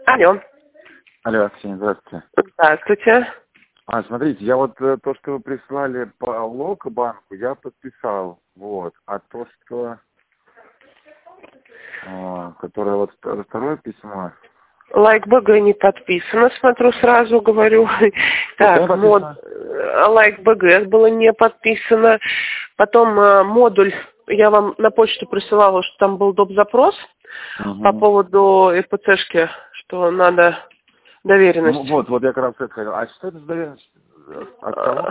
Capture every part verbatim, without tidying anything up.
Алло. Алло, Ксения, здравствуйте. Здравствуйте. А, смотрите, я вот э, то, что вы прислали по Локобанку, я подписал, вот. А то, что, э, которое вот втор- второе письмо. Лайк БГ не подписано, смотрю, сразу говорю. Так, мод... Лайк БГ было не подписано. Потом э, модуль, я вам на почту присылала, что там был доп. Запрос Угу. по поводу ЭПЦшки, что надо доверенность. Ну, вот, вот я как раз это хотел. А что это за доверенность? От кого?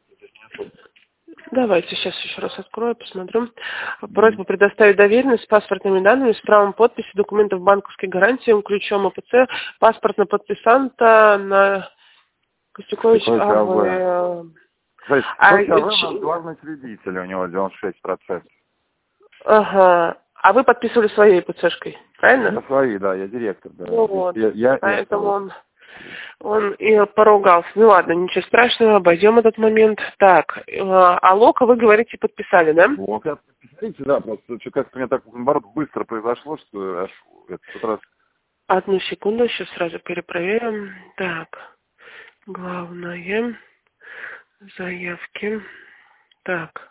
Давайте сейчас еще раз открою, посмотрю. Просьба предоставить доверенность с паспортными данными, с правом подписи, документов банковской гарантии, ключом АПЦ, паспорт на подписанта, на Костюкович АВ. То А, есть, АВ у нас главный свидетель, у него девяносто шесть процентов. Ага. А вы подписывали своей ИПЦшкой, правильно? Я свои, да, я директор. Да. Ну вот, я, я, поэтому я... он... Он и поругался. Ну ладно, ничего страшного, обойдем этот момент. Так, э, а Лока вы говорите подписали, да? Лока, посмотрите, да, просто что как-то у меня так, наоборот, быстро произошло, что аж этот раз... Одну секунду, сейчас сразу перепроверим. Так, главное, заявки. Так.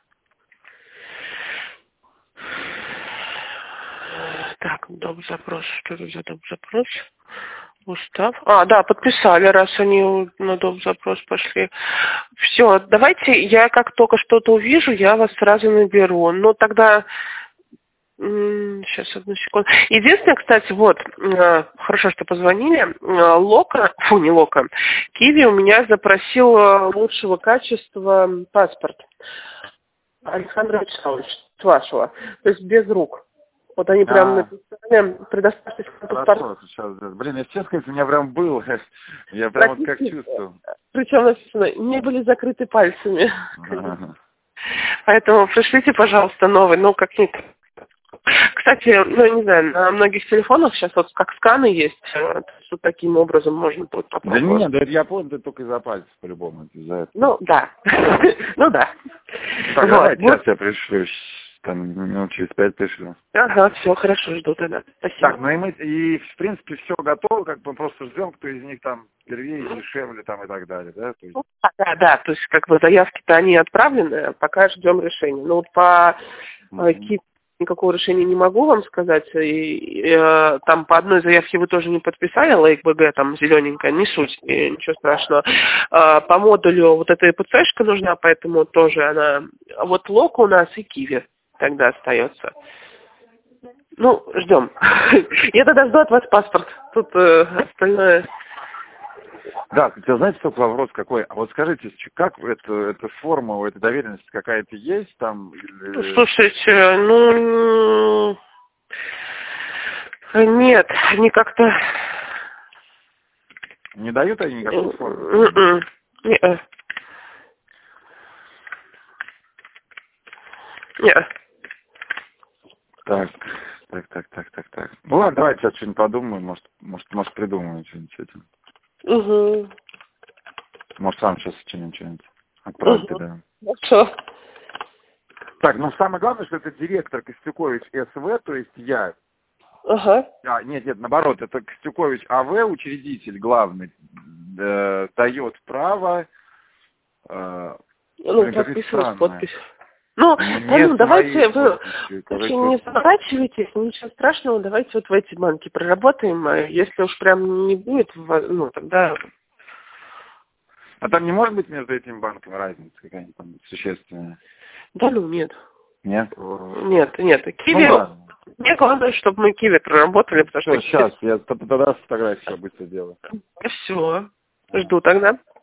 Так, доп. Запрос, что это за доп. Запрос? Устав. А, да, подписали, раз они на доп. Запрос пошли. Все, давайте, я как только что-то увижу, я вас сразу наберу. Ну, тогда... Сейчас, одну секунду. Единственное, кстати, вот, хорошо, что позвонили. Лока, фу, не Лока, Киви у меня запросил лучшего качества паспорт. Александр Вячеславович, с вашего. То есть без рук. Вот они прям написали, предоставьте паспорт. Сейчас, блин, если честно, у меня прям был, я прям вот как чувствовал. Причем написано, не были закрыты пальцами. Ага. Поэтому пришлите, пожалуйста, новый, ну, как-нибудь. Кстати, ну, не знаю, на многих телефонах сейчас вот как сканы есть, вот таким образом можно будет попробовать. Да нет, да это я понял, это только из-за пальцев, по-любому, из-за этого. Ну, да. Ну, да. Так, давайте, сейчас я пришлю, там, минут через пять пришлю. Ага, все, хорошо, жду тогда. Спасибо. Так, ну и мы, и в принципе все готово, как бы просто ждем, кто из них там первее, дешевле там и так далее, да? То есть... Да, да, то есть как бы заявки-то они отправлены, а пока ждем решения. Ну, вот по mm-hmm. никакого решения не могу вам сказать. И, и, э, там по одной заявке вы тоже не подписали, Лейк БГ, там зелененькая, не суть, и ничего страшного. Э, по модулю вот эта ИПЦшка нужна, поэтому тоже она... Вот Лока у нас и Киви тогда остается. Ну, ждем. Я тогда жду от вас паспорт. Тут э, остальное... Да, хотя, знаете, только вопрос какой? А вот скажите, как это, эта форма у этой доверенности какая-то есть там? Или... Слушайте, ну... Нет, они как-то... Не дают они никакой формы? Mm-mm. Нет. Нет. Так, так, так, так, так, так. Ну ладно, давайте сейчас что-нибудь подумаем, может, может, может придумаем что-нибудь с этим. Угу. Может, сам сейчас что-нибудь, что-нибудь отправить, угу. Да. Хорошо. Так, ну самое главное, что это директор Костюкович СВ, то есть я. Ага. А, нет, нет, наоборот, это Костюкович АВ, учредитель главный, э, дает право... Э, ну, подписывать подпись. Ну, ну давайте вы очень не заморачивайтесь, ничего страшного, давайте вот в эти банки проработаем, а если уж прям не будет, ну, тогда... А там не может быть между этими банками разница какая-нибудь там существенная? Да ну, нет. Нет? Нет, нет, Киви... Ну, мне главное, чтобы мы Киви проработали, потому что... Сейчас, я тогда фотографию быстро сделаю. Все, жду тогда.